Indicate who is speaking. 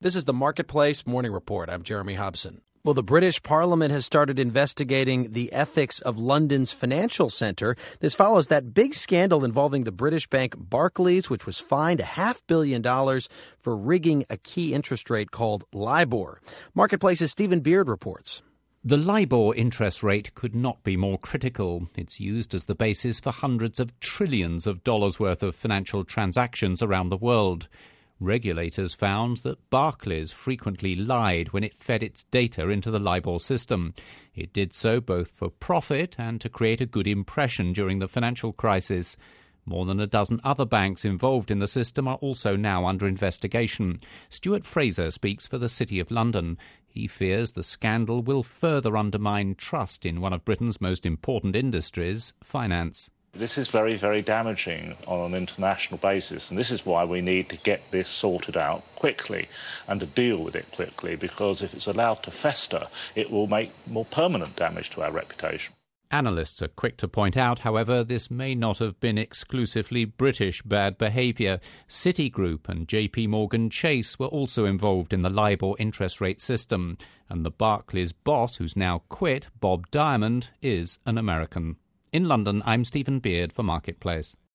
Speaker 1: This is the Marketplace Morning Report. I'm Jeremy Hobson. Well, the British Parliament has started investigating the ethics of London's financial centre. This follows that big scandal involving the British bank Barclays, which was fined $500 million for rigging a key interest rate called LIBOR. Marketplace's Stephen Beard reports.
Speaker 2: The LIBOR interest rate could not be more critical. It's used as the basis for hundreds of trillions of dollars worth of financial transactions around the world. Regulators found that Barclays frequently lied when it fed its data into the LIBOR system. It did so both for profit and to create a good impression during the financial crisis. More than a dozen other banks involved in the system are also now under investigation. Stuart Fraser speaks for the City of London. He fears the scandal will further undermine trust in one of Britain's most important industries, finance.
Speaker 3: This is very, very damaging on an international basis, and this is why we need to get this sorted out quickly and to deal with it quickly, because if it's allowed to fester, it will make more permanent damage to our reputation.
Speaker 2: Analysts are quick to point out, however, this may not have been exclusively British bad behaviour. Citigroup and JP Morgan Chase were also involved in the LIBOR interest rate system, and the Barclays boss, who's now quit, Bob Diamond, is an American. In London, I'm Stephen Beard for Marketplace.